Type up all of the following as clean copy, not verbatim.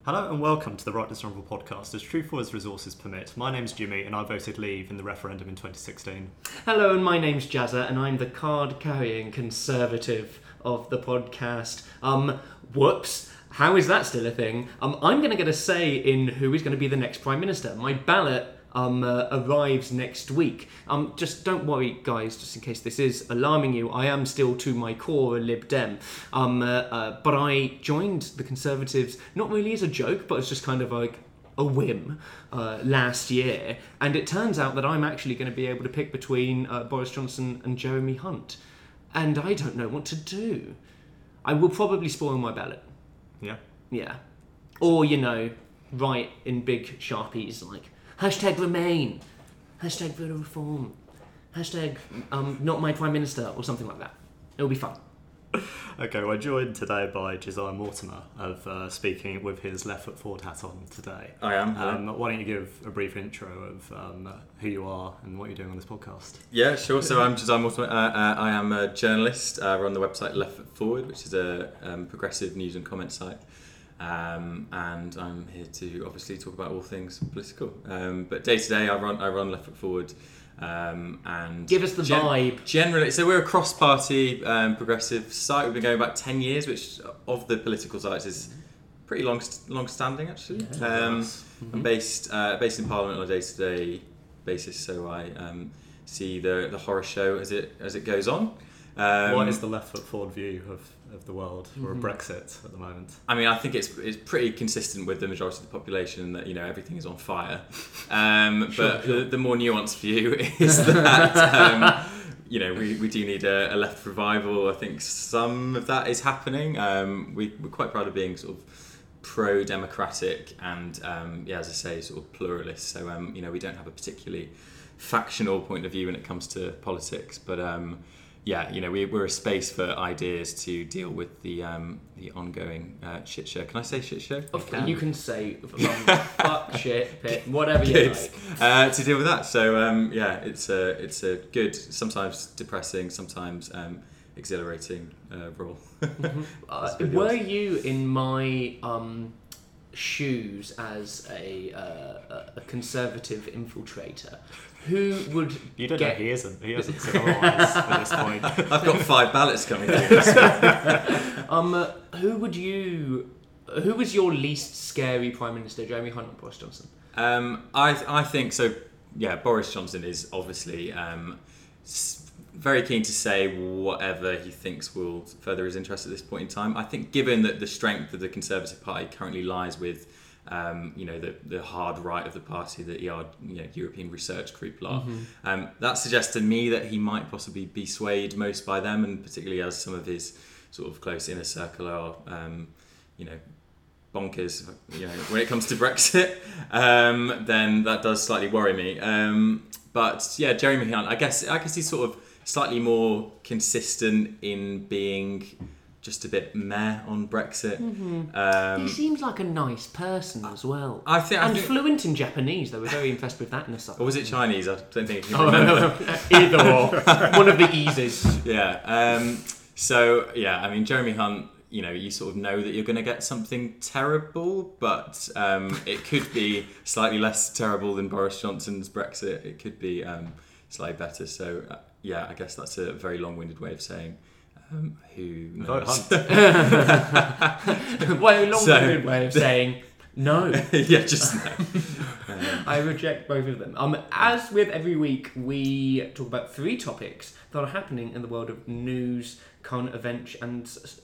Hello and welcome to the Right Dishonourable podcast, as truthful as resources permit. My name's Jimmy and I voted Leave in the referendum in 2016. Hello, and my name's Jazza, and I'm the card-carrying conservative of the podcast. Whoops. How is that still a thing? I'm going to get a say in who is going to be the next Prime Minister. My ballot arrives next week. Just don't worry, guys, just in case this is alarming you, I am still to my core a Lib Dem. But I joined the Conservatives, not really as a joke, but as just kind of like a whim last year. And it turns out that I'm actually going to be able to pick between Boris Johnson and Jeremy Hunt. And I don't know what to do. I will probably spoil my ballot. Yeah? Yeah. Or, write in big Sharpies like, #Remain, #Voter Reform, not my Prime Minister, or something like that. It'll be fun. Okay, we're joined today by Josiah Mortimer of speaking with his Left Foot Forward hat on today. I am. Why don't you give a brief intro of who you are and what you're doing on this podcast? Yeah, sure. So I'm Josiah Mortimer. I am a journalist. I run the website Left Foot Forward, which is a progressive news and comment site. And I'm here to obviously talk about all things political. But day to day, I run Left Foot Forward. And give us the vibe. Generally, so we're a cross-party progressive site. We've been going about 10 years, which of the political sites is pretty long-standing actually. Yeah. I'm based in Parliament on a day-to-day basis, so I see the horror show as it goes on. What is the Left Foot Forward view of the world or Brexit at the moment? I mean, I think it's pretty consistent with the majority of the population that everything is on fire. But the more nuanced view is that we do need a left revival. I think some of that is happening. We're quite proud of being sort of pro-democratic and as I say, sort of pluralist. So we don't have a particularly factional point of view when it comes to politics, but we're a space for ideas to deal with the ongoing shit show. Can I say shit show? You can say fuck, shit, pit, whatever you like. To deal with that. So it's a good, sometimes depressing, sometimes exhilarating role. Were you in my shoes as a conservative infiltrator? Who would you don't know he isn't. He hasn't said otherwise at this point. I've got 5 ballots coming through. Who was your least scary Prime Minister, Jeremy Hunt or Boris Johnson? I think so. Yeah, Boris Johnson is obviously very keen to say whatever he thinks will further his interest at this point in time. I think given that the strength of the Conservative Party currently lies with the hard right of the party, the European Research Group lot. That suggests to me that he might possibly be swayed most by them, and particularly as some of his sort of close inner circle are, bonkers, when it comes to Brexit, then that does slightly worry me. But yeah, Jeremy Hunt, I guess he's sort of slightly more consistent in being just a bit meh on Brexit. He seems like a nice person as well. I think fluent in Japanese. They were very impressed with that in a site. Or was it Chinese? I don't think I can remember. Either or. One of the eases. Yeah. I mean, Jeremy Hunt, you sort of know that you're going to get something terrible, but it could be slightly less terrible than Boris Johnson's Brexit. It could be slightly better. So, I guess that's a very long-winded way of saying who knows. Well, a long-winded way of saying no. Yeah, just no. I reject both of them. As with every week, we talk about 3 topics that are happening in the world of news, current events, and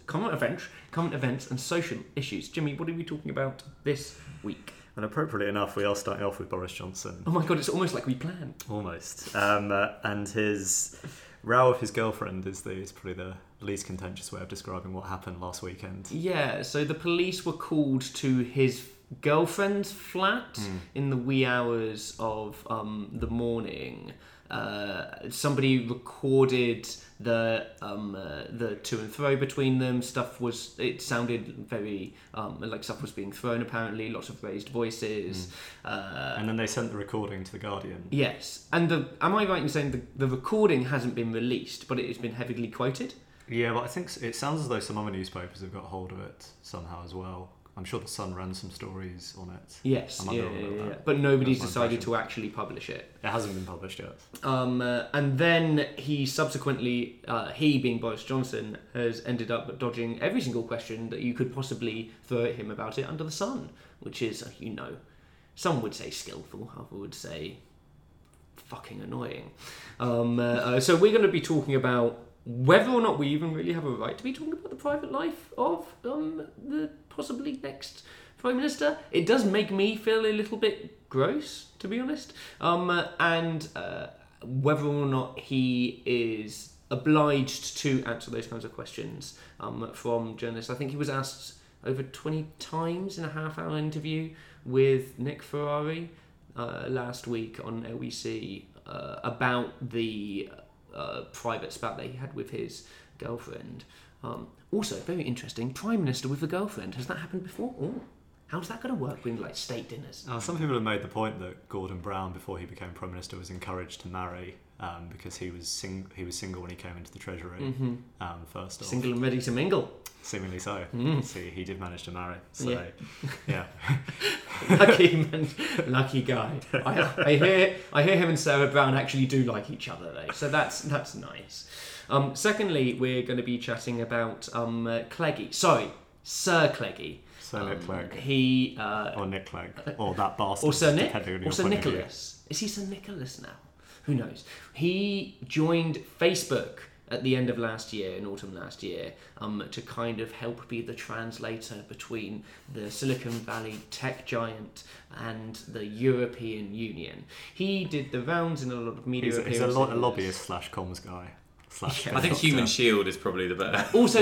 social issues. Jimmy, what are we talking about this week? And appropriately enough, we are starting off with Boris Johnson. Oh my God, it's almost like we planned. Almost. And his row with his girlfriend is probably the least contentious way of describing what happened last weekend. Yeah, so the police were called to his girlfriend's flat in the wee hours of the morning. Somebody recorded the to and fro between them. It sounded very like stuff was being thrown, apparently, lots of raised voices. And then they sent the recording to The Guardian. Yes, and am I right in saying the recording hasn't been released, but it has been heavily quoted? Yeah, but I think it sounds as though some other newspapers have got hold of it somehow as well. I'm sure the Sun ran some stories on it. Yes, I might be wrong about that. But nobody's That's my decided impression. to actually publish it. It hasn't been published yet. And then he subsequently, he being Boris Johnson, has ended up dodging every single question that you could possibly throw at him about it under the sun, which is, some would say skillful, others would say fucking annoying. So we're going to be talking about whether or not we even really have a right to be talking about the private life of the possibly next Prime Minister. It does make me feel a little bit gross, to be honest. And whether or not he is obliged to answer those kinds of questions from journalists. I think he was asked over 20 times in a half-hour interview with Nick Ferrari last week on LBC about the private spat that he had with his girlfriend. Also, very interesting, Prime Minister with a girlfriend. Has that happened before? Oh, how's that going to work with like state dinners? Some people have made the point that Gordon Brown, before he became Prime Minister, was encouraged to marry because he was single when he came into the Treasury. First off, Single and ready to mingle. seemingly so. See, he did manage to marry. So, yeah. Lucky guy. I hear him and Sarah Brown actually do like each other though, so that's nice. Secondly, we're going to be chatting about Clegg. Sorry, Sir Clegg. Sir Nick Clegg. He or Nick Clegg, or that bastard. or Sir Nick, depending on your or Sir point of view. Nicholas. Is he Sir Nicholas now? Who knows? He joined Facebook at the end of last year, in autumn last year, to kind of help be the translator between the Silicon Valley tech giant and the European Union. He did the rounds in a lot of media He's appearances. a lobbyist / comms guy. I think Human Shield is probably the better. Also,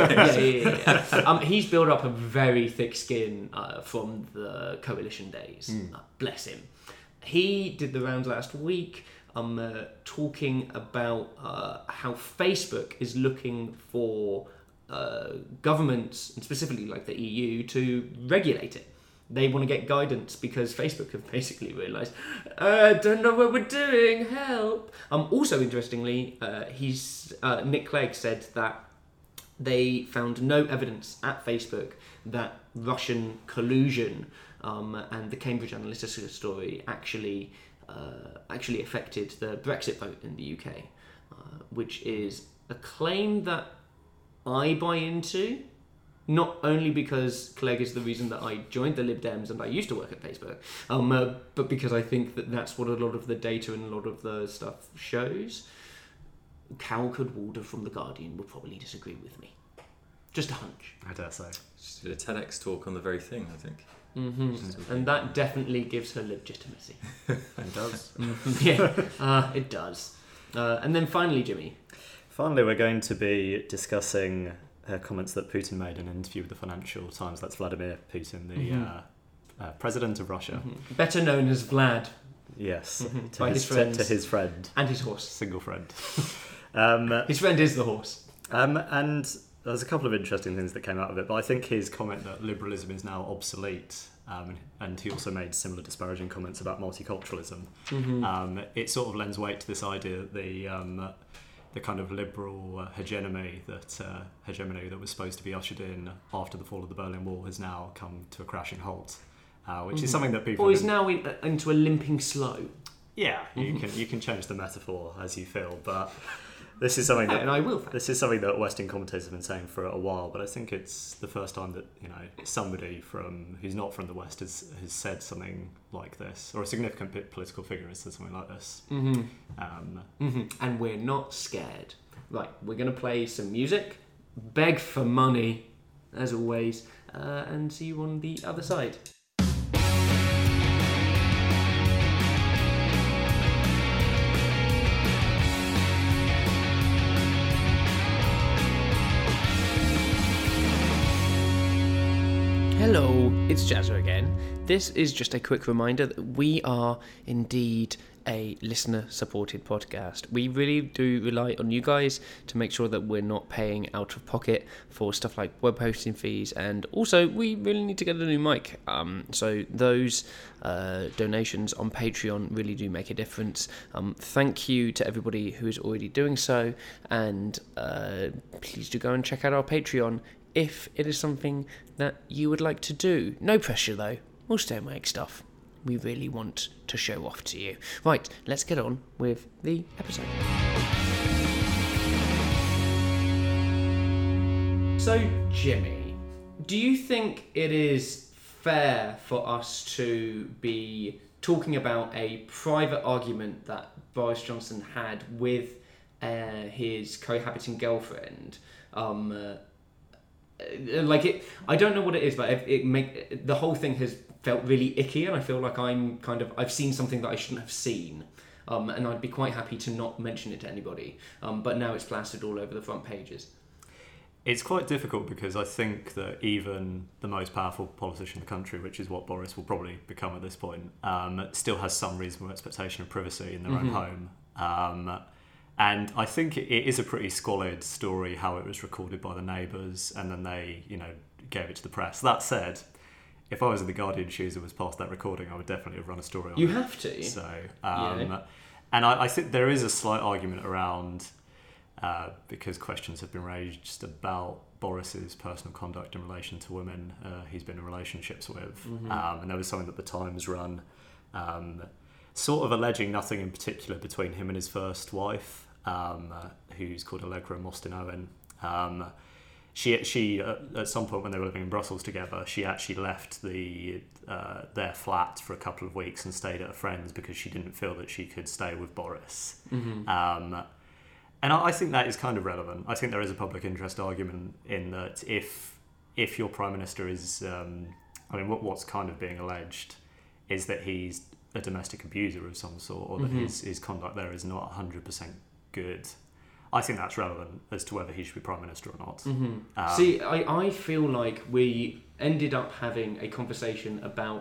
yeah. He's built up a very thick skin from the coalition days. Bless him. He did the rounds last week, talking about how Facebook is looking for governments, and specifically like the EU, to regulate it. They want to get guidance because Facebook have basically realised, I don't know what we're doing, help. Also, interestingly, Nick Clegg said that they found no evidence at Facebook that Russian collusion and the Cambridge Analytica story actually affected the Brexit vote in the UK, which is a claim that I buy into. Not only because Clegg is the reason that I joined the Lib Dems and I used to work at Facebook, but because I think that that's what a lot of the data and a lot of the stuff shows. Cowcould Walder from The Guardian would probably disagree with me. Just a hunch. I dare say. Just did a TEDx talk on the very thing, I think. And that definitely gives her legitimacy. It does. It does. And then finally, Jimmy. Finally, we're going to be discussing comments that Putin made in an interview with the Financial Times. That's Vladimir Putin, the president of Russia. Better known as Vlad. Yes, By his friends. to his friend. And his horse. Single friend. His friend is the horse. And there's a couple of interesting things that came out of it, but I think his comment that liberalism is now obsolete, and he also made similar disparaging comments about multiculturalism. It sort of lends weight to this idea that the kind of liberal hegemony that was supposed to be ushered in after the fall of the Berlin Wall has now come to a crashing halt, which is something that people. Or is now into a limping slow. Yeah, you can change the metaphor as you feel, but this is something that and I will. This is something that Western commentators have been saying for a while, but I think it's the first time that somebody who's not from the West has said something like this, or a significant political figure has said something like this. And we're not scared. Right, we're going to play some music, beg for money, as always, and see you on the other side. Hello, it's Jazza again. This is just a quick reminder that we are indeed a listener-supported podcast. We really do rely on you guys to make sure that we're not paying out of pocket for stuff like web hosting fees, and also we really need to get a new mic. So those donations on Patreon really do make a difference. Thank you to everybody who is already doing so, and please do go and check out our Patreon. if it is something that you would like to do. No pressure though, we'll stay make stuff. We really want to show off to you. Right, let's get on with the episode. So, Jimmy, do you think it is fair for us to be talking about a private argument that Boris Johnson had with his cohabiting girlfriend? I don't know what it is, but the whole thing has felt really icky, and I feel like I've seen something that I shouldn't have seen. And I'd be quite happy to not mention it to anybody. But now it's plastered all over the front pages. It's quite difficult because I think that even the most powerful politician in the country, which is what Boris will probably become at this point, still has some reasonable expectation of privacy in their own home. And I think it is a pretty squalid story how it was recorded by the neighbours and then they, gave it to the press. That said, if I was in the Guardian shoes and was past that recording, I would definitely have run a story on it. You have to. So, and I think there is a slight argument around... because questions have been raised about Boris's personal conduct in relation to women he's been in relationships with. And there was something that the Times run sort of alleging nothing in particular between him and his first wife, who's called Allegra Mostyn Owen. She at some point when they were living in Brussels together, she actually left their flat for a couple of weeks and stayed at a friend's because she didn't feel that she could stay with Boris. And I think that is kind of relevant. I think there is a public interest argument in that if your Prime Minister is... what's kind of being alleged is that he's a domestic abuser of some sort, or that his conduct there is not 100% good. I think that's relevant as to whether he should be Prime Minister or not. See, I feel like we ended up having a conversation about...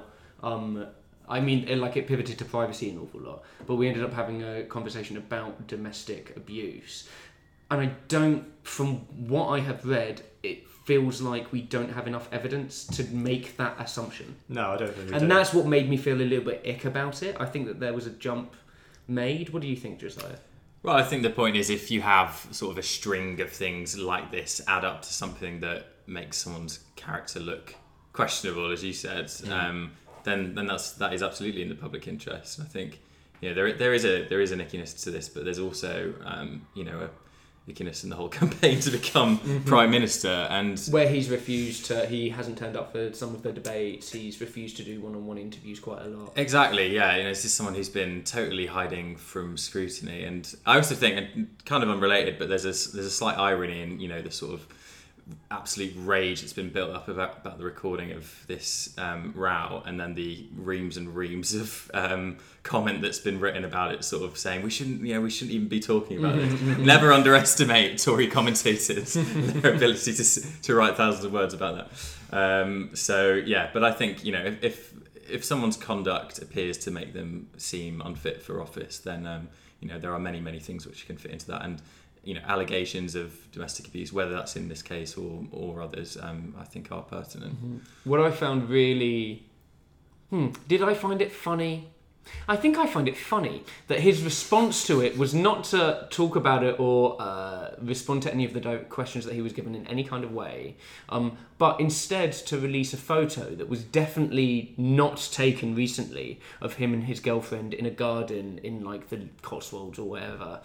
it pivoted to privacy an awful lot, but we ended up having a conversation about domestic abuse. And from what I have read, it feels like we don't have enough evidence to make that assumption. No, I don't think we do. And that's what made me feel a little bit ick about it. I think that there was a jump made. What do you think, Josiah? Well, I think the point is if you have sort of a string of things like this add up to something that makes someone's character look questionable, as you said, then that is absolutely in the public interest. I think there is an ickiness to this, but there's also a ickiness in the whole campaign to become Prime Minister, and where he hasn't turned up for some of the debates. He's refused to do one-on-one interviews quite a lot. Exactly, yeah. This is someone who's been totally hiding from scrutiny, and I also think, and kind of unrelated, but there's a slight irony in the sort of absolute rage that's been built up about the recording of this row, and then the reams and reams of comment that's been written about it, sort of saying we shouldn't even be talking about it. Never underestimate Tory commentators, their ability to write thousands of words about that. But I think if someone's conduct appears to make them seem unfit for office, then there are many things which can fit into that, and allegations of domestic abuse, whether that's in this case or others, I think are pertinent. What I found really... Did I find it funny? I think I find it funny that his response to it was not to talk about it or respond to any of the direct questions that he was given in any kind of way, but instead to release a photo that was definitely not taken recently of him and his girlfriend in a garden in the Cotswolds or wherever.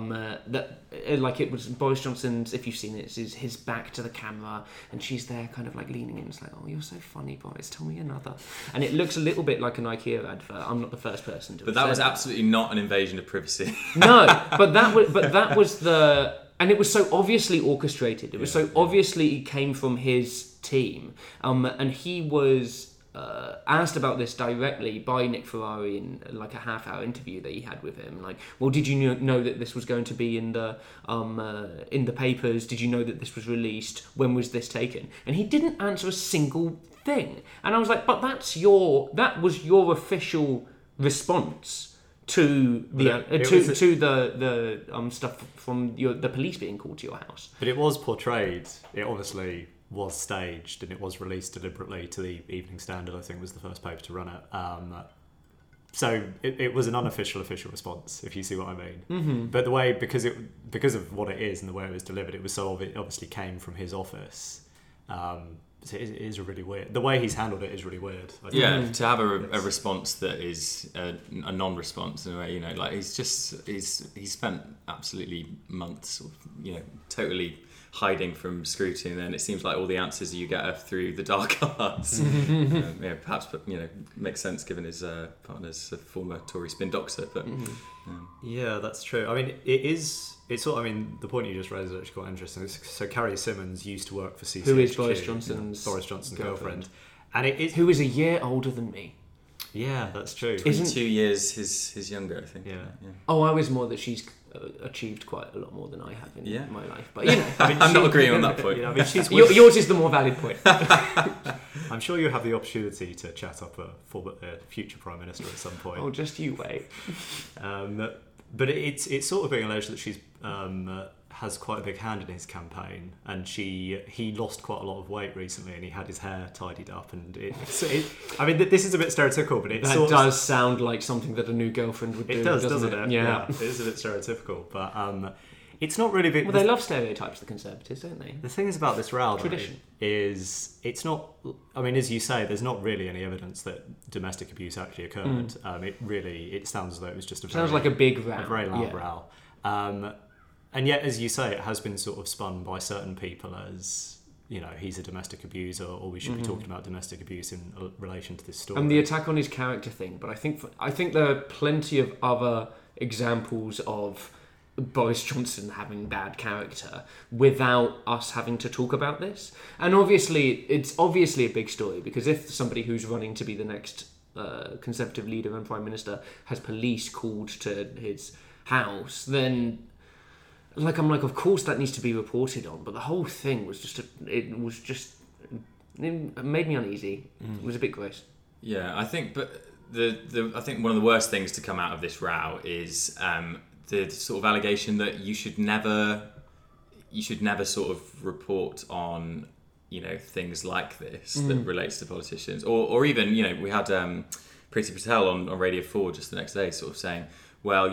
It was Boris Johnson's, if you've seen it, is his back to the camera and she's there kind of leaning in. It's oh, you're so funny, Boris, tell me another. And it looks a little bit like an IKEA advert. I'm not the first person to. But that was absolutely not an invasion of privacy. No, but that was the, and it was so obviously orchestrated. It was so obviously it came from his team, and he was asked about this directly by Nick Ferrari in a half-hour interview that he had with him. Well, did you know that this was going to be in the papers? Did you know that this was released? When was this taken? And he didn't answer a single thing. And I was like, but that was your official response to the stuff from the police being called to your house. But it was portrayed. It obviously was staged, and it was released deliberately to the Evening Standard. I think was the first paper to run it. So it was an unofficial official response, if you see what I mean. But the way because of what it is and the way it was delivered, it was so it obviously came from his office. So it is really weird. The way he's handled it is really weird. I think. Yeah, to have a response that is a non-response in a way, like he's spent absolutely months, sort of, totally hiding from scrutiny, and then it seems like all the answers you get are through the dark arts. Perhaps, makes sense given his partner's a former Tory spin doctor, but yeah, that's true. I mean, it's sort of, I mean, the point you just raised is actually quite interesting. So Carrie Symonds used to work for CCHQ, who is Boris Johnson's girlfriend, and it is who is a year older than me. Yeah, that's true. 2 years his younger, I think. Yeah. Oh, I was more that she's achieved quite a lot more than I have in my life. But I'm not agreeing on that point. I mean, yours is the more valid point. I'm sure you have the opportunity to chat up a future Prime Minister at some point. Oh, just you wait. But it's sort of being alleged that she's has quite a big hand in his campaign, and he lost quite a lot of weight recently, and he had his hair tidied up, and I mean, this is a bit stereotypical, but that does sound like something that a new girlfriend would do. It doesn't it? Yeah, it is a bit stereotypical, but it's not really big. Well, they love stereotypes, the Conservatives, don't they? The thing is about this row, tradition, is it's not. I mean, as you say, there's not really any evidence that domestic abuse actually occurred. It sounds as though it was just like a big row, a very loud row. And yet, as you say, it has been sort of spun by certain people as, he's a domestic abuser, or we should be talking about domestic abuse in relation to this story. And the attack on his character thing. But I think there are plenty of other examples of Boris Johnson having bad character without us having to talk about this. And it's obviously a big story, because if somebody who's running to be the next Conservative leader and Prime Minister has police called to his house, then of course that needs to be reported on. But the whole thing was it made me uneasy. It was a bit gross. Yeah, I think, but I think one of the worst things to come out of this row is the sort of allegation that you should never sort of report on things like this that relates to politicians, or even we had Priti Patel on Radio 4 just the next day sort of saying, well,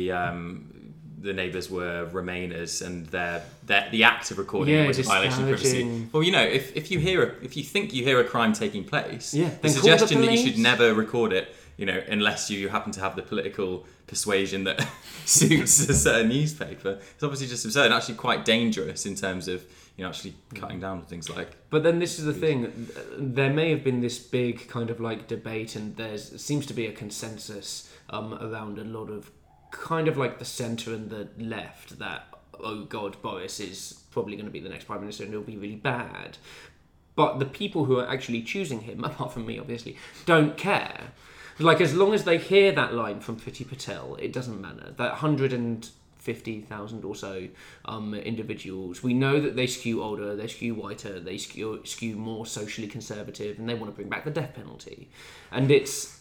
the neighbours were Remainers, and the act of recording was a violation of privacy. Well, if you think you hear a crime taking place, the suggestion that you should never record it, unless you happen to have the political persuasion that suits a certain newspaper, it's obviously just absurd and actually quite dangerous in terms of actually cutting down on things like. But then this is the thing: there may have been this big kind of debate, and there seems to be a consensus around a lot of kind of the centre and the left that, oh God, Boris is probably going to be the next Prime Minister and it'll be really bad. But the people who are actually choosing him, apart from me obviously, don't care. As long as they hear that line from Priti Patel, it doesn't matter. That 150,000 or so individuals, we know that they skew older, they skew whiter, they skew more socially conservative, and they want to bring back the death penalty. And it's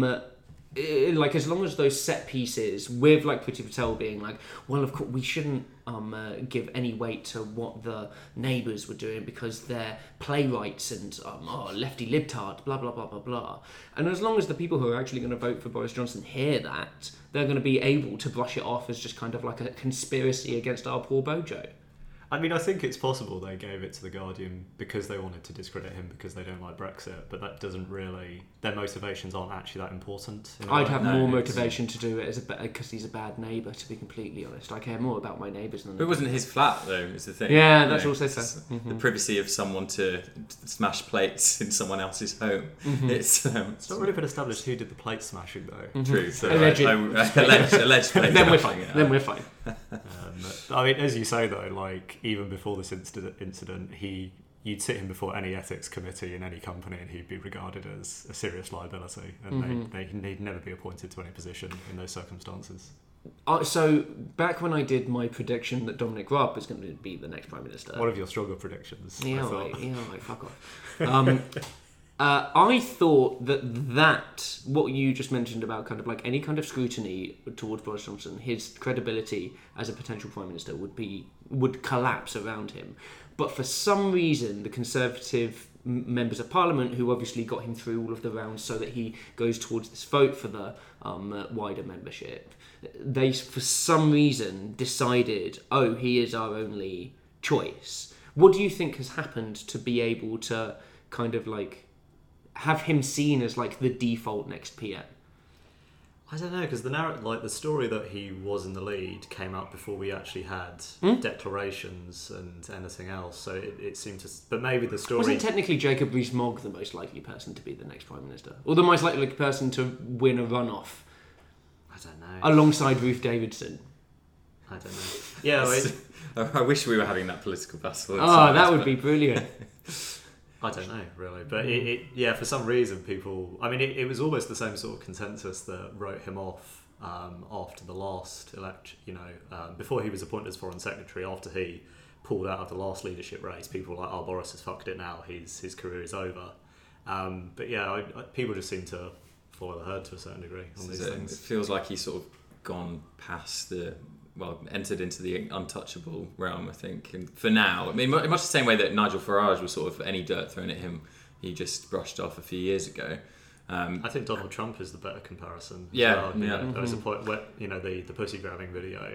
as long as those set pieces with Priti Patel being well, of course we shouldn't give any weight to what the neighbours were doing because they're playwrights and lefty libtard, blah blah blah blah blah. And as long as the people who are actually going to vote for Boris Johnson hear that, they're going to be able to brush it off as just kind of a conspiracy against our poor Bojo. I mean, I think it's possible they gave it to The Guardian because they wanted to discredit him because they don't like Brexit, but that doesn't really... Their motivations aren't actually that important. I'd have more motivation to do it because he's a bad neighbour, to be completely honest. I care more about my neighbours than... But it wasn't his flat, though, is the thing. Yeah, that's also fair. The privacy of someone to smash plates in someone else's home. It's not really been established who did the plate smashing, though. True. So alleged plate Then we're fine. Then we're fine. I mean, as you say, though, even before this incident, you'd sit him before any ethics committee in any company and he'd be regarded as a serious liability, and he'd never be appointed to any position in those circumstances. So back when I did my prediction that Dominic Raab was going to be the next Prime Minister... One of your stronger predictions. Yeah, fuck off. I thought that what you just mentioned about kind of any kind of scrutiny towards Boris Johnson, his credibility as a potential Prime Minister would collapse around him. But for some reason, the Conservative members of Parliament, who obviously got him through all of the rounds so that he goes towards this vote for the wider membership, they for some reason decided, he is our only choice. What do you think has happened to be able to kind of like have him seen as like the default next PM? I don't know, because the story that he was in the lead came out before we actually had declarations and anything else. So it seemed to, but maybe the story Wasn't technically Jacob Rees-Mogg the most likely person to be the next Prime Minister, or the most likely person to win a runoff? I don't know. Alongside Ruth Davidson. I don't know. Yeah, I wish we were having that political battle. Oh, that would be brilliant. I don't know, really. But yeah, for some reason, people... I mean, it was almost the same sort of consensus that wrote him off after the last election, before he was appointed as Foreign Secretary, after he pulled out of the last leadership race. People were like, oh, Boris has fucked it now, his career is over. But yeah, people just seem to follow the herd to a certain degree on these things. It feels like he's sort of gone past entered into the untouchable realm, I think. And for now, I mean, much the same way that Nigel Farage was sort of any dirt thrown at him, he just brushed off a few years ago. I think Donald Trump is the better comparison. Yeah. There was a point where, the pussy grabbing video,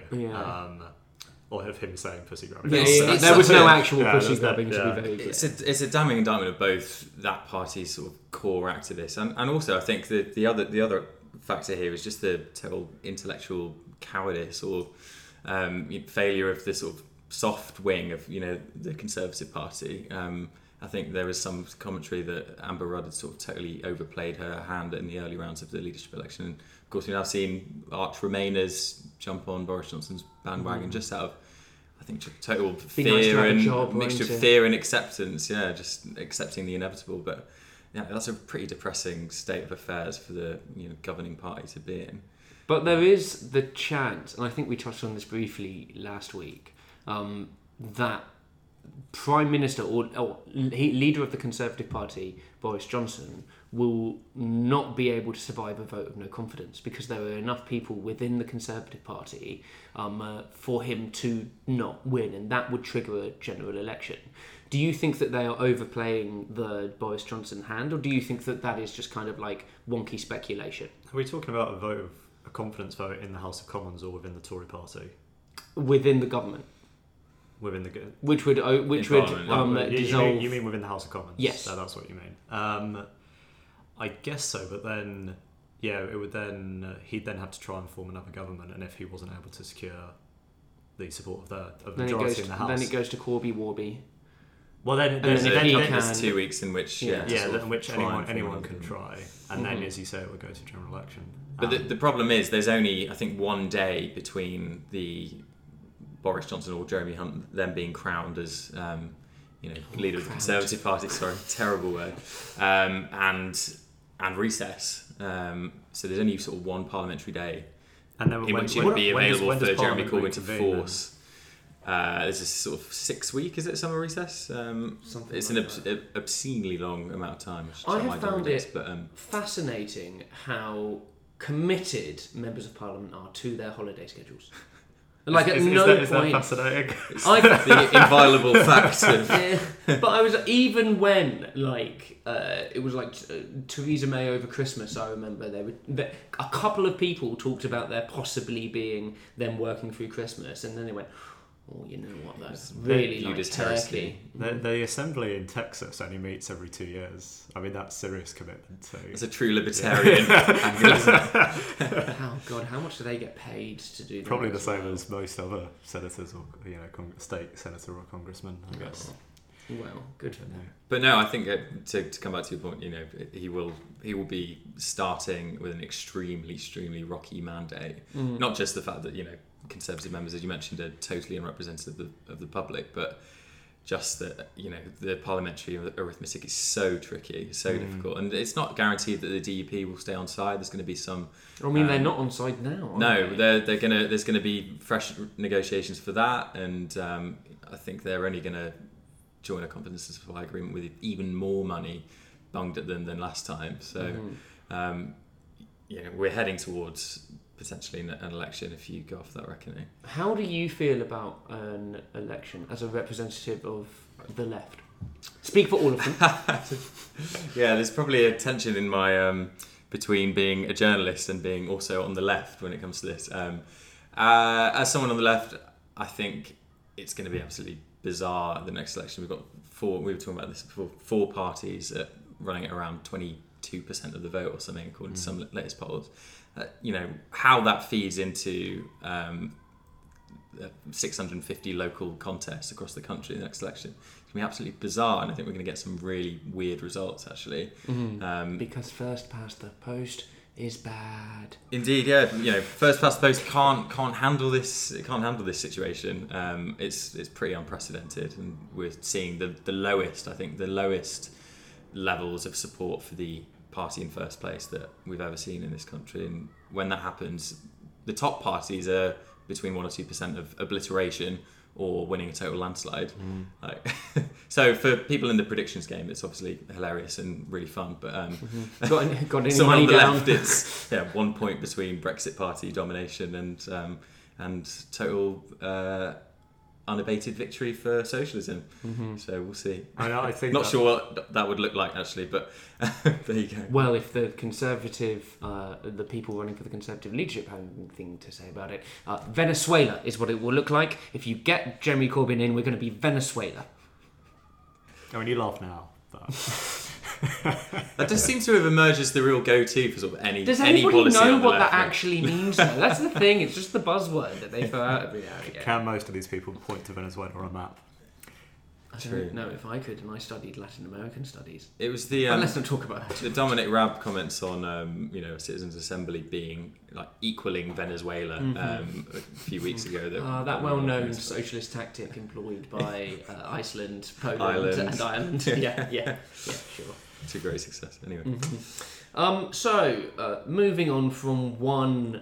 or of him saying pussy grabbing. There was no actual pussy grabbing, to be very clear. It's a damning indictment of both that party's sort of core activists, and also I think the other factor here is just the total intellectual cowardice or failure of the sort of soft wing of the Conservative Party. I think there was some commentary that Amber Rudd had sort of totally overplayed her hand in the early rounds of the leadership election. And of course, we've now seen arch Remainers jump on Boris Johnson's bandwagon just out of, I think, total fear and mixture of fear and acceptance. Yeah, just accepting the inevitable. But yeah, that's a pretty depressing state of affairs for the governing party to be in. But there is the chance, and I think we touched on this briefly last week, that Prime Minister or leader of the Conservative Party, Boris Johnson, will not be able to survive a vote of no confidence because there are enough people within the Conservative Party for him to not win, and that would trigger a general election. Do you think that they are overplaying the Boris Johnson hand, or do you think that that is just kind of like wonky speculation? Are we talking about a confidence vote in the House of Commons or within the Tory party? Within the government. Within the which would dissolve. You mean within the House of Commons? Yes, so that's what you mean. I guess so, but then it would then he'd then have to try and form another government, and if he wasn't able to secure the support of the majority in the House, then it goes to Corby Warby. Well, then there's 2 weeks in which in which anyone can try, and then, as you say, it would go to general election. But the problem is, there's only, I think, 1 day between the Boris Johnson or Jeremy Hunt them being crowned as leader of the Conservative Party. Sorry, terrible word. And recess. So there's only sort of 1 parliamentary day, and then in which it would be available for Jeremy Corbyn to force. There's this sort of 6 week, is it, summer recess? It's an obscenely long amount of time. I have found it fascinating how committed members of Parliament are to their holiday schedules. Like at no point. Is that fascinating? The inviolable fact of... But I was, even when it was like Theresa May over Christmas, I remember a couple of people talked about there possibly being them working through Christmas, and then they went, oh, you know what, that's really like Turkey. The Assembly in Texas only meets every 2 years. I mean, that's serious commitment too. It's a true libertarian angle, isn't it? How much do they get paid to do that? Probably the same as most other senators or state senator or congressman, I guess. Well, good for them. But no, I think to come back to your point, he will be starting with an extremely rocky mandate. Not just the fact that Conservative members, as you mentioned, are totally unrepresentative of the public, but just that the parliamentary arithmetic is so tricky, so difficult, and it's not guaranteed that the DUP will stay on side. There's going to be some. I mean, they're not on side now. No, they're gonna. There's going to be fresh negotiations for that, and I think they're only going to join a confidence and supply agreement with even more money bunged at them than last time. So, we're heading towards potentially an election if you go off that reckoning. How do you feel about an election as a representative of the left? Speak for all of them. Yeah, there's probably a tension in my between being a journalist and being also on the left when it comes to this. As someone on the left, I think it's going to be absolutely bizarre the next election. We've got four. We were talking about this before. 4 parties running at around 22% of the vote or something, according to some latest polls. How that feeds into 650 local contests across the country in the next election. It's going to be absolutely bizarre, and I think we're going to get some really weird results, actually. Because first past the post is bad. Indeed, yeah. First past the post can't handle this. It can't handle this situation. It's pretty unprecedented, and we're seeing the lowest levels of support for the party in first place that we've ever seen in this country. And when that happens, the top parties are between 1 or 2% of obliteration or winning a total landslide. So for people in the predictions game, it's obviously hilarious and really fun. But got any someone money on the down? left, it's 1 point between Brexit Party domination and total unabated victory for socialism. So we'll see. I think not sure what that would look like, actually, but there you go. Well, if the Conservative, the people running for the Conservative leadership have anything to say about it, Venezuela is what it will look like. If you get Jeremy Corbyn in, we're going to be Venezuela. I mean, you laugh now, but... That does seem to have emerged as the real go-to for sort of any Does any anybody policy know on the what left, that right? actually means, though? That's the thing. It's just the buzzword that they throw out every now and again. Can most of these people point to Venezuela on a map? I don't know if I could, and I studied Latin American studies. It was the Let's not talk about that. the Dominic Raab comments on a Citizens Assembly being like equaling Venezuela a few weeks ago. That well-known socialist tactic employed by Iceland, Poland, and Ireland. Yeah, sure. To great success. Anyway, So moving on from one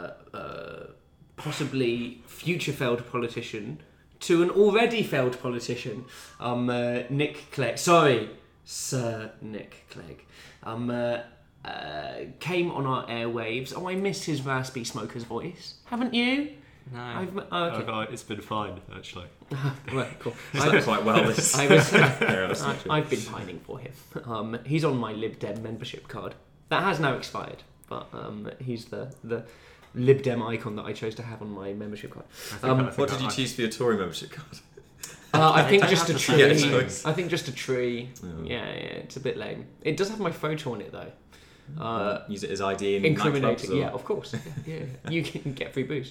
possibly future failed politician to an already failed politician, Nick Clegg. Sorry, Sir Nick Clegg. Came on our airwaves. Oh, I miss his raspy smoker's voice. Haven't you? No. Okay. It's been fine, actually. Right, cool. slept quite well this. I've been pining for him. He's on my Lib Dem membership card. That has now expired, but he's the Lib Dem icon that I chose to have on my membership card. What did you choose for your Tory membership card? I think don't just a have to tree. say a choice. I think just a tree. Yeah, it's a bit lame. It does have my photo on it though. Use it as ID in Incriminating. nightclubs, or... Yeah, of course. Yeah. You can get free booze,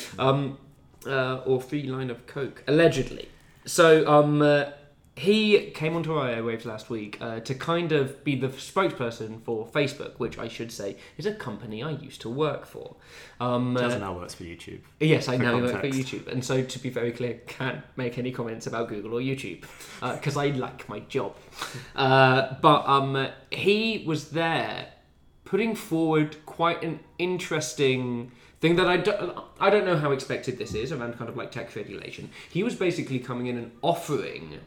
or free line of coke, allegedly. So he came onto our airwaves last week to kind of be the spokesperson for Facebook, which I should say is a company I used to work for. Jazza now works for YouTube. Yes, I For now work for context. YouTube, and so to be very clear, can't make any comments about Google or YouTube because I like my job. But he was there putting forward quite an interesting thing that I don't know how expected this is around kind of like tech regulation. He was basically coming in and offering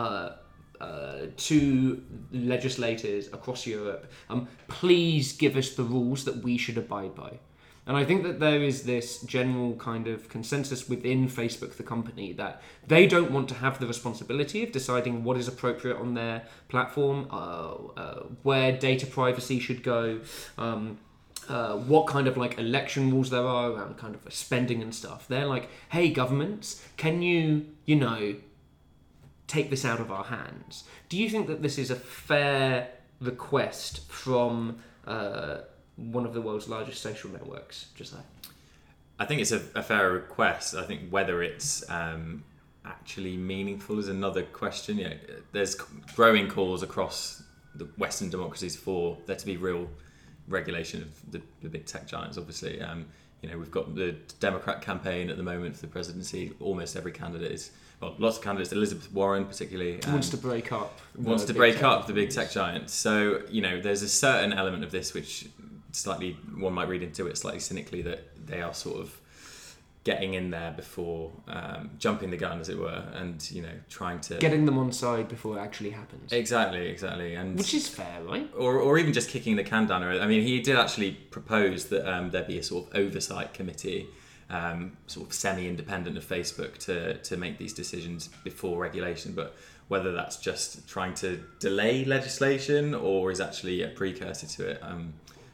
to legislators across Europe, please give us the rules that we should abide by. And I think that there is this general kind of consensus within Facebook, the company, that they don't want to have the responsibility of deciding what is appropriate on their platform, where data privacy should go, what kind of like election rules there are around kind of spending and stuff. They're like, hey, governments, can you take this out of our hands? Do you think that this is a fair request from one of the world's largest social networks, just like? I think it's a fair request. I think whether it's actually meaningful is another question. There's growing calls across the Western democracies for there to be real regulation of the big tech giants, obviously. We've got the Democrat campaign at the moment for the presidency. Almost every candidate is, well, lots of candidates. Elizabeth Warren, particularly, wants to break up the big tech giants. So there's a certain element of this which slightly one might read into it slightly cynically, that they are sort of getting in there before jumping the gun, as it were, and trying to getting them on side before it actually happens. Exactly, and which is fair, right? Or even just kicking the can down the road. I mean, he did actually propose that there be a sort of oversight committee, sort of semi-independent of Facebook, to make these decisions before regulation. But whether that's just trying to delay legislation or is actually a precursor to it,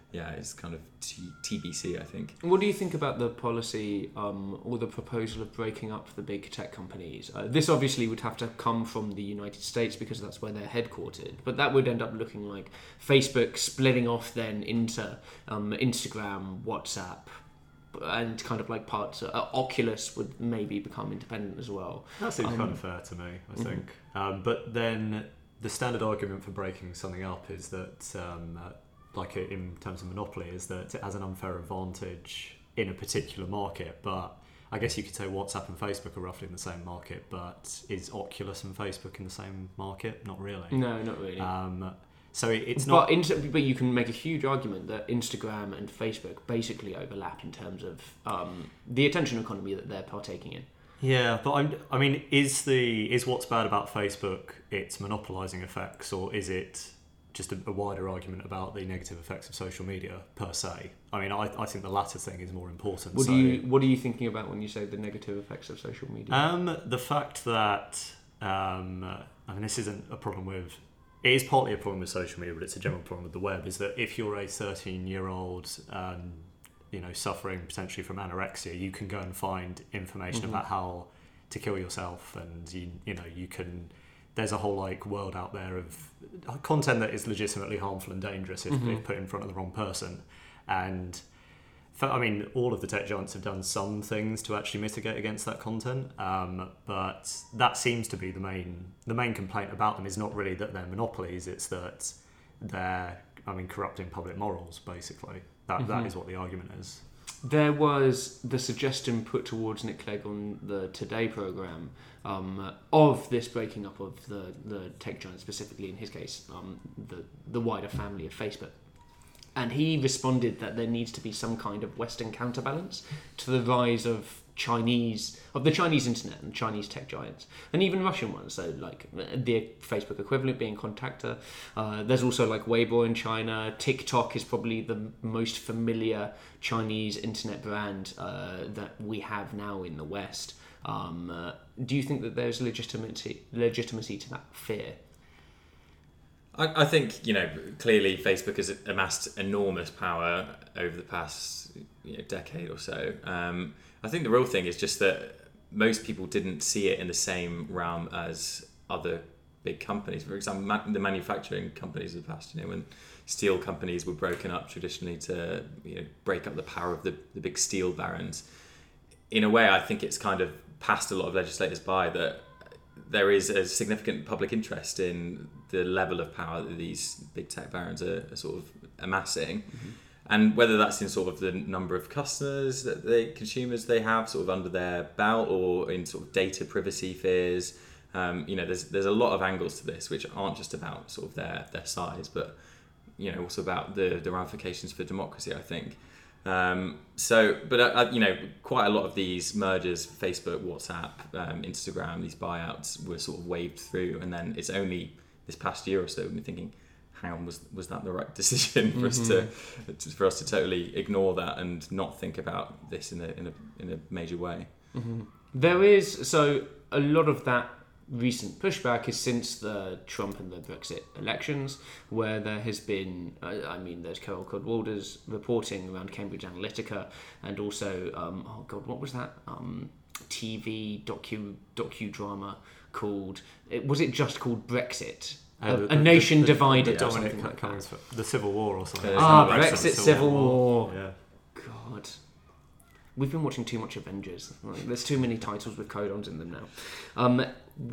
yeah, it's kind of TBC, I think. What do you think about the policy or the proposal of breaking up the big tech companies? This obviously would have to come from the United States because that's where they're headquartered, but that would end up looking like Facebook splitting off then into Instagram, WhatsApp, and kind of like parts. Oculus would maybe become independent as well. That seems kind of fair to me, I think. But then the standard argument for breaking something up is that like in terms of monopoly, is that it has an unfair advantage in a particular market. But I guess you could say WhatsApp and Facebook are roughly in the same market, but is Oculus and Facebook in the same market? Not really. No, not really. So it's not... But you can make a huge argument that Instagram and Facebook basically overlap in terms of the attention economy that they're partaking in. Yeah, but I mean, is what's bad about Facebook its monopolising effects, or is it just a wider argument about the negative effects of social media per se? I mean, I think the latter thing is more important. What are you thinking about when you say the negative effects of social media? The fact that I mean, this isn't a problem with... It is partly a problem with social media, but it's a general problem with the web, is that if you're a 13-year-old suffering potentially from anorexia, you can go and find information about how to kill yourself, and you can... There's a whole like world out there of content that is legitimately harmful and dangerous if put in front of the wrong person. And I mean, all of the tech giants have done some things to actually mitigate against that content, but that seems to be the main complaint about them. Is not really that they're monopolies; it's that they're corrupting public morals. Basically, that is what the argument is. There was the suggestion put towards Nick Clegg on the Today programme of this breaking up of the tech giant, specifically in his case, the wider family of Facebook. And he responded that there needs to be some kind of Western counterbalance to the rise of the Chinese internet and Chinese tech giants, and even Russian ones. So like the Facebook equivalent being Contacta. There's also like Weibo in China. TikTok is probably the most familiar Chinese internet brand that we have now in the West. Do you think that there's legitimacy to that fear? I think, clearly Facebook has amassed enormous power over the past decade or so. I think the real thing is just that most people didn't see it in the same realm as other big companies. For example, the manufacturing companies of the past, when steel companies were broken up traditionally to break up the power of the big steel barons. In a way, I think it's kind of passed a lot of legislators by that there is a significant public interest in the level of power that these big tech barons are sort of amassing. And whether that's in sort of the number of customers that consumers they have sort of under their belt, or in sort of data privacy fears, there's a lot of angles to this which aren't just about sort of their size, but also about the ramifications for democracy, I think. Quite a lot of these mergers, Facebook, WhatsApp, Instagram, these buyouts were sort of waved through, and then it's only this past year or so we've been thinking, hang on, was that the right decision for us to totally ignore that and not think about this in a major way? There is a lot of that recent pushback is since the Trump and the Brexit elections, where there has been, there's Carol Cadwalder's reporting around Cambridge Analytica, and also, what was that TV docudrama called? Was it just called Brexit? A Nation Divided, the Dominic Cummings, the Civil War or something. Brexit Civil War. Yeah. God. We've been watching too much Avengers. There's too many titles with codons in them now.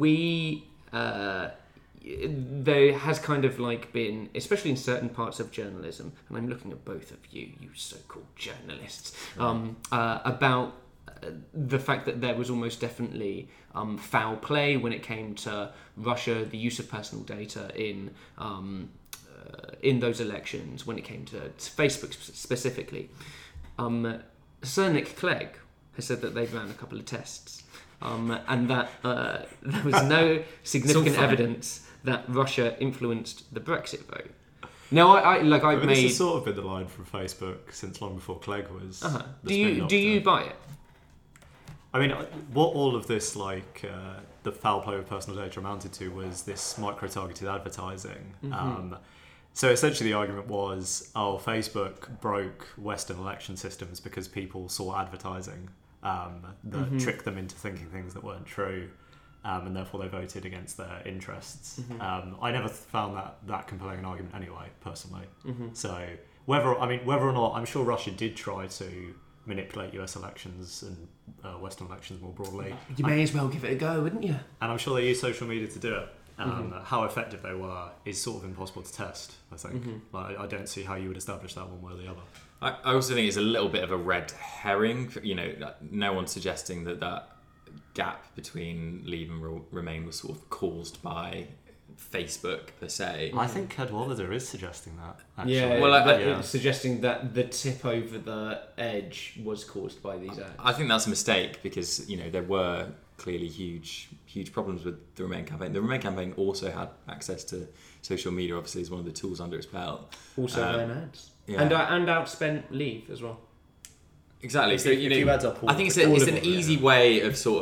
There has kind of like been, especially in certain parts of journalism, and I'm looking at both of you so-called journalists, about the fact that there was almost definitely foul play when it came to Russia, the use of personal data in those elections, when it came to Facebook specifically. Sir Nick Clegg has said that they've ran a couple of tests, and that there was no significant evidence that Russia influenced the Brexit vote. Now, this has sort of been the line from Facebook since long before Clegg was. Do you buy it? I mean, what all of this, the foul play with personal data amounted to was this micro-targeted advertising. So essentially the argument was, Facebook broke Western election systems because people saw advertising that tricked them into thinking things that weren't true, and therefore they voted against their interests. I never found that compelling an argument anyway, personally. So whether or not, I'm sure Russia did try to manipulate US elections and Western elections more broadly. You may as well give it a go, wouldn't you? And I'm sure they used social media to do it. How effective they were is sort of impossible to test, I think. Like, I don't see how you would establish that one way or the other. I also think it's a little bit of a red herring. No one's suggesting that gap between Leave and Remain was sort of caused by Facebook per se. I think Cadwallader is suggesting that, actually. Yeah, well, suggesting that the tip over the edge was caused by these ads. I think that's a mistake because there were clearly huge problems with the Remain campaign. The Remain campaign also had access to social media, obviously, as one of the tools under its belt. Also ran ads. Yeah. And outspent Leave as well. Exactly. So you add up all I think it's an easy way of sort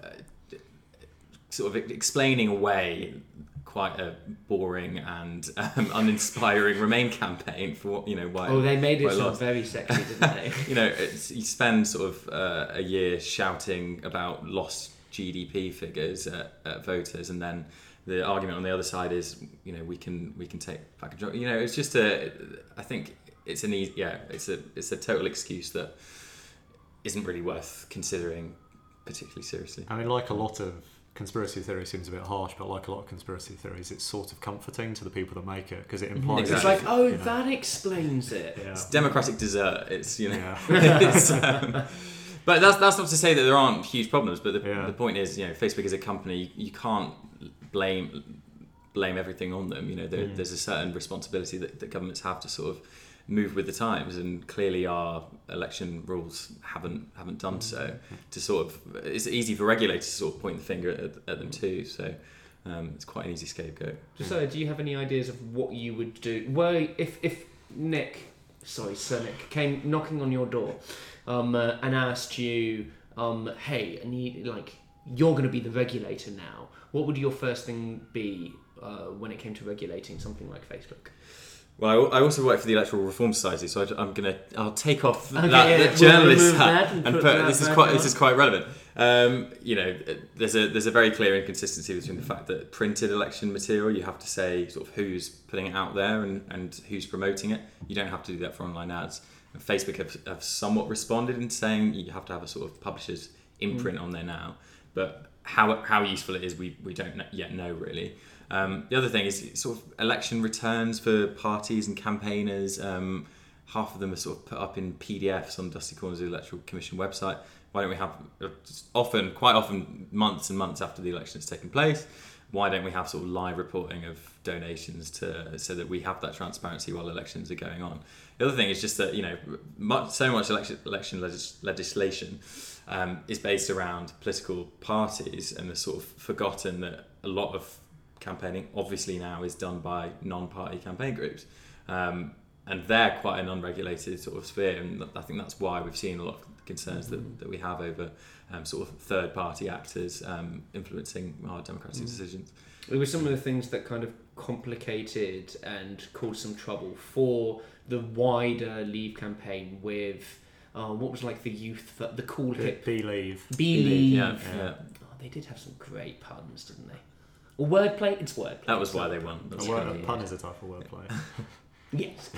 of explaining away quite a boring and uninspiring Remain campaign for why. Oh, they made it sound very sexy, didn't they? You spend sort of a year shouting about lost GDP figures at voters, and then the argument on the other side is we can take back control. It's just I think it's an easy, it's a total excuse that isn't really worth considering particularly seriously. I mean, like a lot of conspiracy theory seems a bit harsh, but like a lot of conspiracy theories, it's sort of comforting to the people that make it because it implies it's like, that explains it. Yeah. It's democratic dessert. It's Yeah. it's, but that's not to say that there aren't huge problems. But the point is, Facebook is a company. You can't blame everything on them. There's a certain responsibility that governments have to sort of move with the times, and clearly our election rules haven't done so. To sort of, it's easy for regulators to sort of point the finger at them too. So it's quite an easy scapegoat. So, do you have any ideas of what you would do? Well, if Sir Nick came knocking on your door, and asked you, hey, you're going to be the regulator now. What would your first thing be when it came to regulating something like Facebook? Well, I also work for the Electoral Reform Society, so I'll take off the journalist hat and put this is quite relevant. There's a very clear inconsistency between the fact that printed election material, you have to say sort of who's putting it out there and who's promoting it. You don't have to do that for online ads. And Facebook have somewhat responded in saying you have to have a sort of publisher's imprint on there now, but how useful it is, we don't yet know really. The other thing is sort of election returns for parties and campaigners. Half of them are sort of put up in PDFs on Dusty Corners of the Electoral Commission website. Why don't we have, quite often, months and months after the election has taken place, why don't we have sort of live reporting of donations so that we have that transparency while elections are going on? The other thing is just that so much election legislation is based around political parties, and has sort of forgotten that a lot of campaigning obviously now is done by non-party campaign groups, and they're quite an unregulated sort of sphere, and I think that's why we've seen a lot of concerns that we have over sort of third-party actors influencing our democratic decisions. It was some of the things that kind of complicated and caused some trouble for the wider Leave campaign with what was like the youth, the cool hip Believe. Yeah. Yeah. Oh, they did have some great puns, didn't they? Or wordplay? It's wordplay. That was why they won. A pun is a type of wordplay. Yes.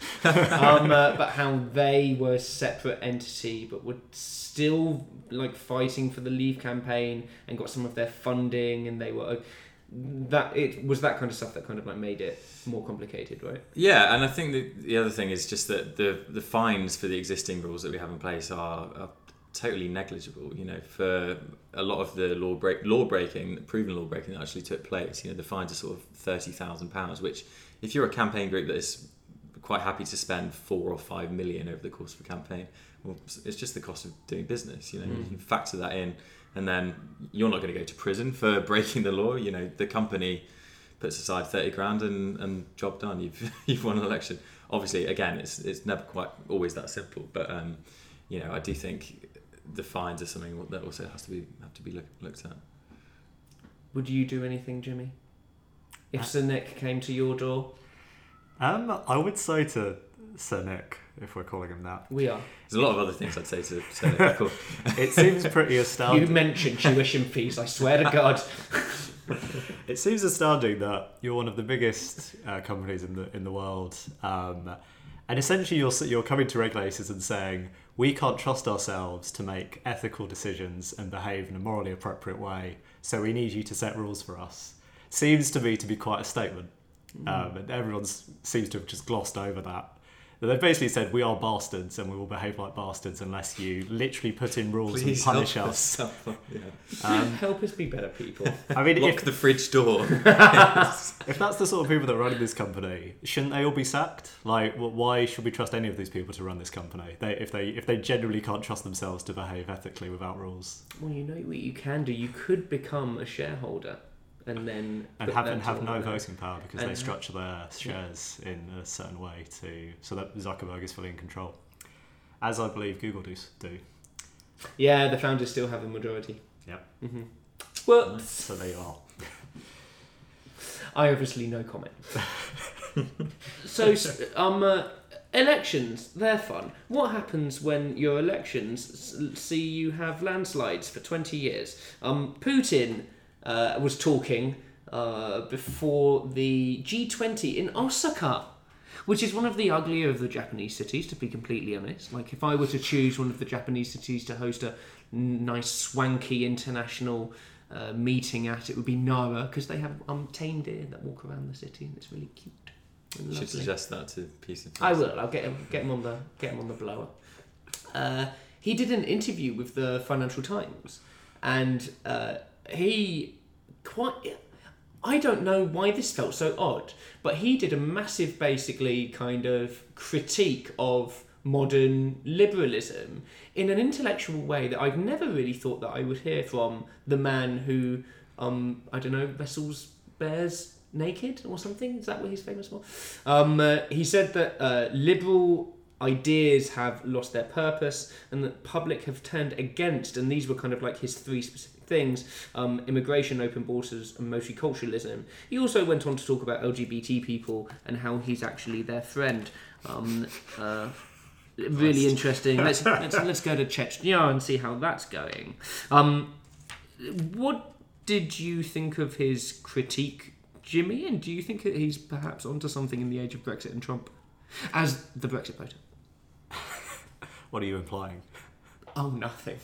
But how they were a separate entity, but were still fighting for the Leave campaign and got some of their funding, and they were it was that kind of stuff that kind of made it more complicated, right? Yeah, and I think the other thing is just that the fines for the existing rules that we have in place are totally negligible. For a lot of the proven law breaking that actually took place, the fines are sort of £30,000, which if you're a campaign group that is quite happy to spend 4 or 5 million over the course of a campaign, well, it's just the cost of doing business. You can factor that in, and then you're not going to go to prison for breaking the law. The company puts aside 30 grand and job done. You've won an election. Obviously, again, it's never quite always that simple, but I do think the fines are something that also have to be looked at. Would you do anything, Jimmy? If Sir Nick came to your door? I would say to Sir Nick, if we're calling him that. We are. There's a lot of other things I'd say to Nick. Cool. It seems pretty astounding. You mentioned tuition fees, I swear to God. It seems astounding that you're one of the biggest companies in the world, and essentially you're coming to regulators and saying we can't trust ourselves to make ethical decisions and behave in a morally appropriate way, so we need you to set rules for us. Seems to me to be quite a statement, and everyone seems to have just glossed over that. They've basically said we are bastards and we will behave like bastards unless you literally put in rules and punish us. Help us be better people. I mean, lock the fridge door. If that's the sort of people that are running this company, shouldn't they all be sacked? Like, why should we trust any of these people to run this company? If they generally can't trust themselves to behave ethically without rules. Well, you know what you can do. You could become a shareholder. And have no voting power because they structure their shares in a certain way so that Zuckerberg is fully in control, as I believe Google do. Yeah, the founders still have a majority. Yep. Mm-hmm. Well, so they are. I obviously no comment. So, elections, they're fun. What happens when your elections see you have landslides for 20 years? Putin was talking before the G20 in Osaka, which is one of the uglier of the Japanese cities, to be completely honest. Like, if I were to choose one of the Japanese cities to host a nice, swanky international meeting at, it would be Nara, because they have tame deer that walk around the city, and it's really cute. And you should suggest that to PC. I will. I'll get him on the blower. He did an interview with the Financial Times, and I don't know why this felt so odd, but he did a massive, basically, kind of critique of modern liberalism in an intellectual way that I've never really thought that I would hear from the man who, I don't know, wrestles bears naked or something. Is that what he's famous for? He said that liberal ideas have lost their purpose and that public have turned against, and these were kind of like his three specific things: immigration, open borders, and multiculturalism. He also went on to talk about LGBT people and how he's actually their friend. Really interesting. Let's go to Chechnya and see how that's going. What did you think of his critique, Jimmy? And do you think that he's perhaps onto something in the age of Brexit and Trump, as the Brexit voter? What are you implying? Oh, nothing.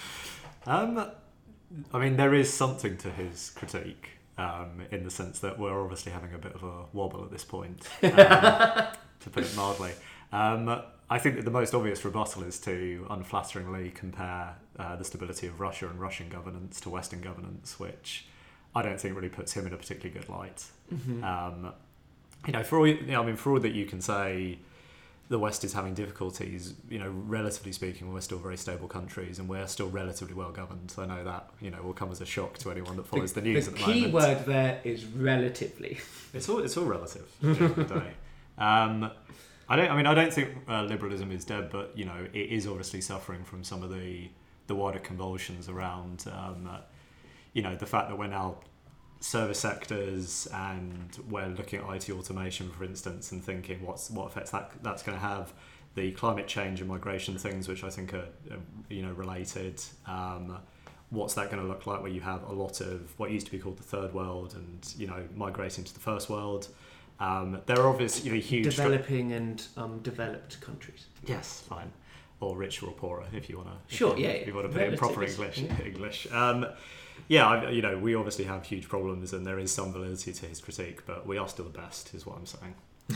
I mean, there is something to his critique, in the sense that we're obviously having a bit of a wobble at this point, to put it mildly. I think that the most obvious rebuttal is to unflatteringly compare the stability of Russia and Russian governance to Western governance, which I don't think really puts him in a particularly good light. Mm-hmm. For all that you can say, the West is having difficulties, relatively speaking, we're still very stable countries and we're still relatively well governed. I know that, will come as a shock to anyone that follows the news at the moment. The key word there is relatively. It's all relative at the end of the day. I don't think liberalism is dead, but, it is obviously suffering from some of the wider convulsions around, the fact that we're now service sectors and we're looking at IT automation, for instance, and thinking what effects that's going to have. The climate change and migration things, which I think are related. What's that going to look like where you have a lot of what used to be called the third world and migrating to the first world? There are obviously huge developing and developed countries. Yes, fine. Or richer or poorer, if you want to. Sure, if you want to put it in proper English. Yeah. English. We obviously have huge problems, and there is some validity to his critique, but we are still the best, is what I'm saying.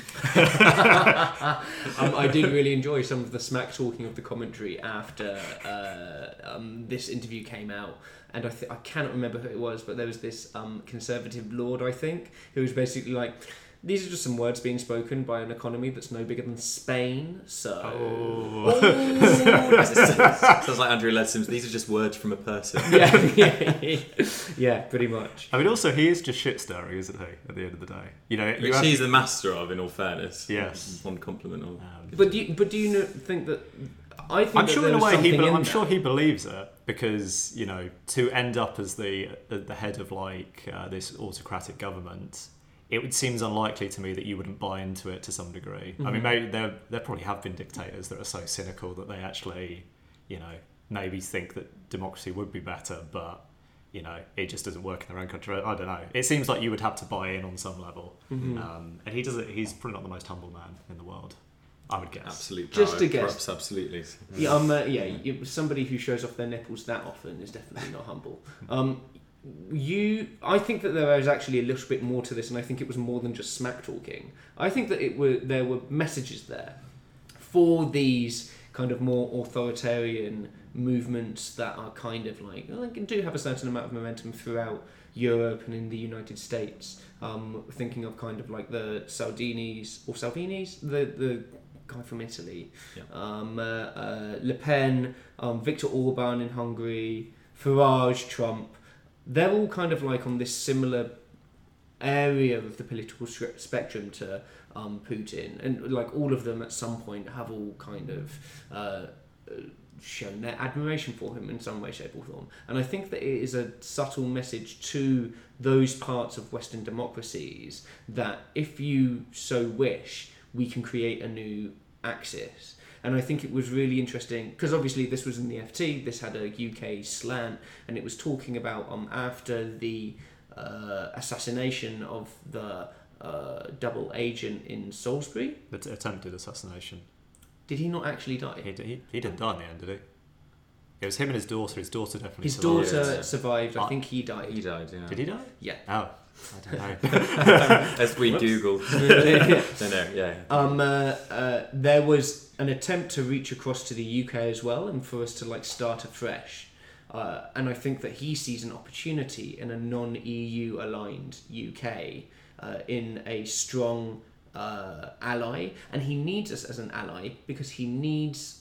I did really enjoy some of the smack talking of the commentary after this interview came out, and I cannot remember who it was, but there was this conservative lord, I think, who was basically like, these are just some words being spoken by an economy that's no bigger than Spain, so... Sounds like Andrew Leadsom. These are just words from a person. Yeah, pretty much. I mean, also, he is just shit-stirring, isn't he, at the end of the day? Which he's the master of, in all fairness. Yes. One compliment on. But do you think that... I'm sure in a way I'm sure he believes it, because, to end up as the head of, this autocratic government... it seems unlikely to me that you wouldn't buy into it to some degree. I mean, maybe there probably have been dictators that are so cynical that they actually, maybe think that democracy would be better, but it just doesn't work in their own country. I don't know. It seems like you would have to buy in on some level, and he does it. He's probably not the most humble man in the world, I would guess. Absolute Just power to guess. corrupts absolutely. Somebody who shows off their nipples that often is definitely not humble. I think that there is actually a little bit more to this, and I think it was more than just smack talking. I think that there were messages there for these kind of more authoritarian movements that are kind of like, do have a certain amount of momentum throughout Europe and in the United States. Thinking of kind of like the Salvinis, the guy from Italy, Le Pen, Viktor Orban in Hungary, Farage, Trump. They're all kind of like on this similar area of the political spectrum to Putin, and like all of them at some point have all kind of shown their admiration for him in some way, shape or form. And I think that it is a subtle message to those parts of Western democracies that if you so wish, we can create a new axis. And I think it was really interesting because obviously this was in the FT, this had a UK slant, and it was talking about after the assassination of the double agent in Salisbury. The attempted assassination. Did he not actually die? He didn't die in the end, did he? It was him and his daughter. His daughter definitely His survived. daughter survived. I think he died. He died, yeah. Did he die? Yeah. Oh, I don't know. As we Googled. Don't know. There was an attempt to reach across to the UK as well, and for us to like start afresh. And I think that he sees an opportunity in a non-EU aligned UK in a strong ally, and he needs us as an ally because he needs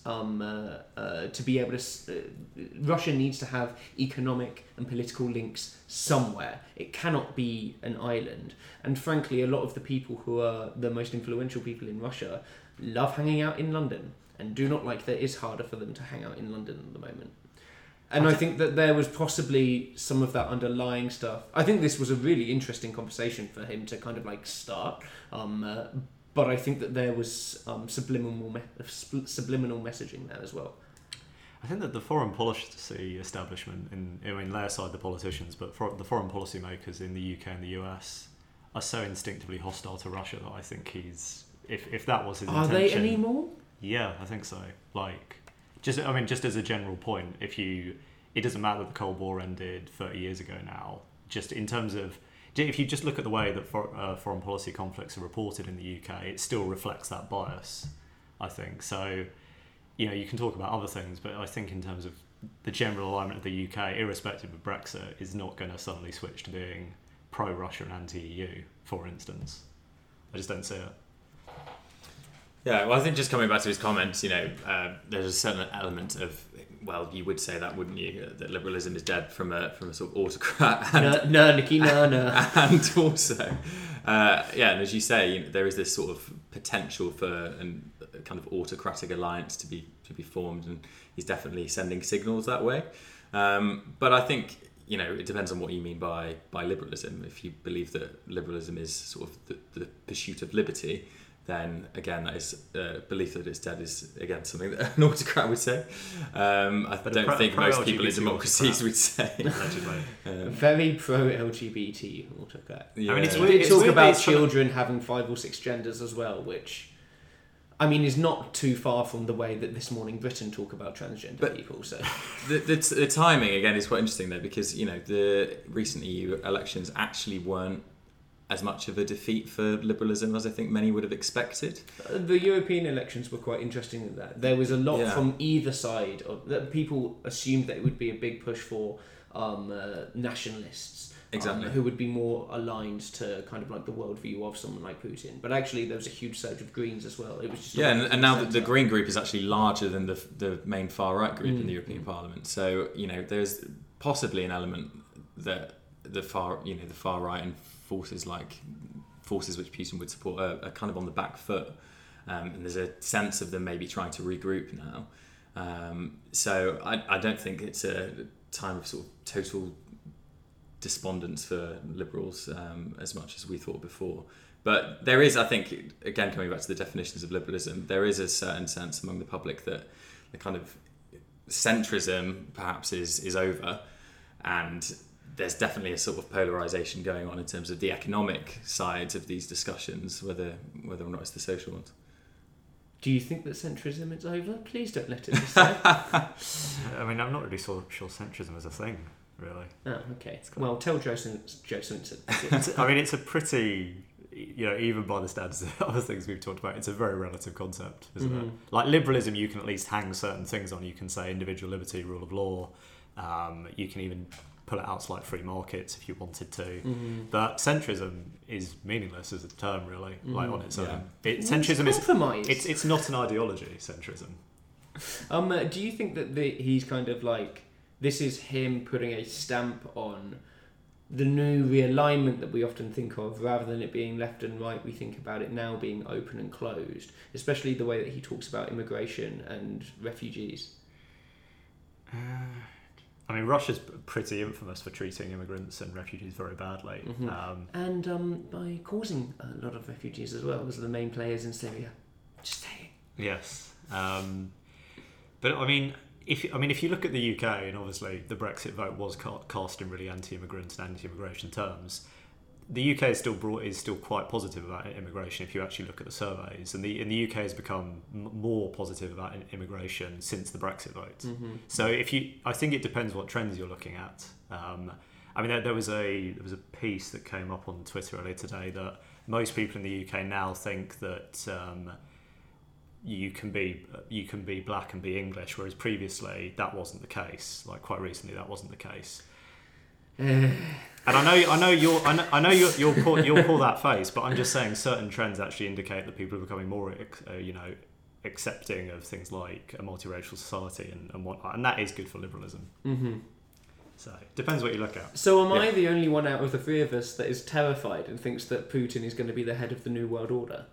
to be able to. Russia needs to have economic and political links somewhere. It cannot be an island. And frankly, a lot of the people who are the most influential people in Russia love hanging out in London and do not like that it is harder for them to hang out in London at the moment. And I think that there was possibly some of that underlying stuff. I think this was a really interesting conversation for him to kind of like start. But I think that there was subliminal messaging there as well. I think that the foreign policy establishment, lay aside the politicians, but the foreign policy makers in the UK and the US are so instinctively hostile to Russia that I think if that was his intention... Are they anymore? Yeah, I think so. Just as a general point, it doesn't matter that the Cold War ended 30 years ago now. Just in terms of, if you just look at the way that foreign policy conflicts are reported in the UK, it still reflects that bias, I think. So, you can talk about other things, but I think in terms of the general alignment of the UK, irrespective of Brexit, is not going to suddenly switch to being pro-Russia and anti-EU, for instance. I just don't see it. Yeah, well, I think just coming back to his comments, there's a certain element of, well, you would say that, wouldn't you, that liberalism is dead from a sort of autocrat. And, Nikki, no. And also, and as you say, there is this sort of potential for a kind of autocratic alliance to be formed, and he's definitely sending signals that way. But I think, it depends on what you mean by liberalism. If you believe that liberalism is sort of the pursuit of liberty, then again, that is belief that it's dead is again something that an autocrat would say. I don't think most people in democracies would say. Very pro-LGBT autocrat. Yeah. I mean, it's talk about children having 5 or 6 genders as well, which is not too far from the way that This Morning Britain talk about transgender people. So the timing again is quite interesting though, because the recent EU elections actually weren't as much of a defeat for liberalism as I think many would have expected. The European elections were quite interesting in that. There was a lot from either side. That people assumed that it would be a big push for nationalists. Exactly. Who would be more aligned to kind of like the worldview of someone like Putin. But actually there was a huge surge of Greens as well. It was just and now the Green group is actually larger than the main far-right group in the European Parliament. So, there's possibly an element that the far-right and forces which Putin would support are kind of on the back foot, and there's a sense of them maybe trying to regroup now. So I don't think it's a time of sort of total despondence for Liberals as much as we thought before. But there is, I think, again, coming back to the definitions of liberalism, there is a certain sense among the public that the kind of centrism perhaps is over, and there's definitely a sort of polarisation going on in terms of the economic sides of these discussions, whether or not it's the social ones. Do you think that centrism is over? Please don't let it be said. I mean, I'm not really sure centrism is a thing, really. Oh, okay. Well, tell Joe Simpson. I mean, it's a pretty, even by the standards of other things we've talked about, it's a very relative concept, isn't it? Like liberalism, you can at least hang certain things on. You can say individual liberty, rule of law. You can even pull it out to like free markets if you wanted to. But centrism is meaningless as a term, really, like on its own. Centrism is compromise. It's not an ideology. Centrism. Do you think that he's kind of like, this is him putting a stamp on the new realignment that we often think of, rather than it being left and right? We think about it now being open and closed, especially the way that he talks about immigration and refugees. I mean, Russia's pretty infamous for treating immigrants and refugees very badly. And by causing a lot of refugees as well, as the main players in Syria. Just saying. Yes. But I mean, if you look at the UK, and obviously the Brexit vote was cast in really anti-immigrant and anti-immigration terms, the UK is still quite positive about immigration if you actually look at the surveys, and the UK has become more positive about immigration since the Brexit vote. So I think it depends what trends you're looking at. I mean, there was a piece that came up on Twitter earlier today that most people in the UK now think that you can be black and be English, whereas previously that wasn't the case. Like quite recently, that wasn't the case. And I know you'll pull that face, but I'm just saying certain trends actually indicate that people are becoming more, accepting of things like a multiracial society and whatnot, and that is good for liberalism. So it depends what you look at. So am I the only one out of the three of us that is terrified and thinks that Putin is going to be the head of the New World Order?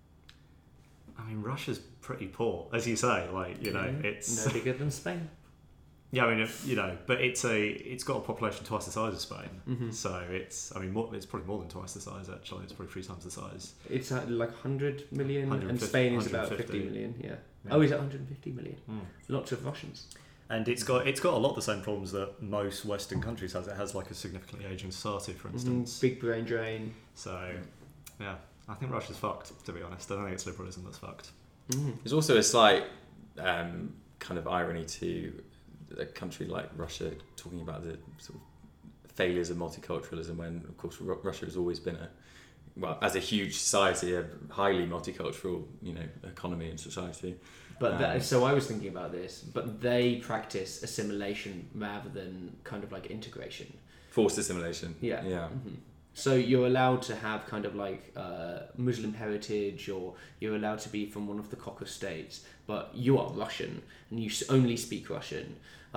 I mean, Russia's pretty poor, as you say. It's no bigger than Spain. Yeah, I mean, but it's got a population twice the size of Spain, so it's probably more than twice the size actually. It's probably 3 times the size. It's like 100 million, and Spain is about 50 million. Yeah. Oh, is it 150 million? Lots of Russians. And it's got a lot of the same problems that most Western countries has. It has like a significantly aging society, for instance. Big brain drain. So, yeah, I think Russia's fucked. To be honest, I don't think it's liberalism that's fucked. There's also a slight kind of irony to a country like Russia talking about the sort of failures of multiculturalism, when of course Russia has always been as a huge society, a highly multicultural economy and society. But so I was thinking about this, but they practice assimilation rather than kind of like integration. Forced assimilation. Yeah. So you're allowed to have kind of like Muslim heritage, or you're allowed to be from one of the Caucasus states, but you are Russian and you only speak Russian,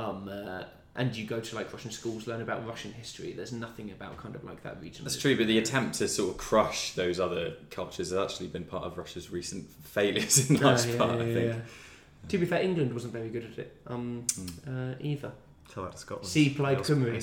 and you go to like Russian schools, learn about Russian history. There's nothing about kind of like that region. That's true, but the attempt to sort of crush those other cultures has actually been part of Russia's recent failures in large part, I think. To be fair, England wasn't very good at it either. Tell that to Scotland. See Plaid Cymru.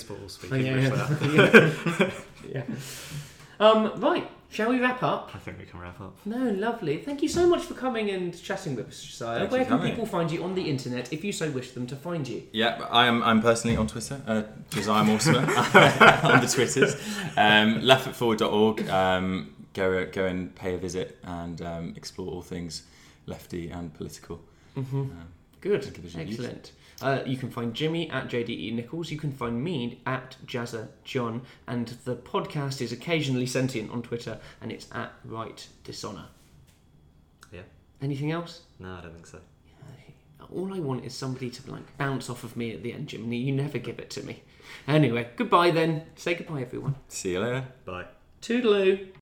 Yeah. Right, shall we wrap up? I think we can wrap up. No, lovely. Thank you so much for coming and chatting with us, Josiah. Where can people find you on the internet if you so wish them to find you? Yeah, I'm personally on Twitter, Josiah Mortimer on the Twitters. leftfootforward.org. Go and pay a visit and explore all things lefty and political. Good, excellent. You can find Jimmy at JDE Nichols. You can find me at Jazza John, and the podcast is occasionally sentient on Twitter, and it's at Right Dishonor. Yeah. Anything else? No, I don't think so. All I want is somebody to like bounce off of me at the end, Jimmy. You never give it to me. Anyway, goodbye then. Say goodbye, everyone. See you later. Bye. Toodaloo.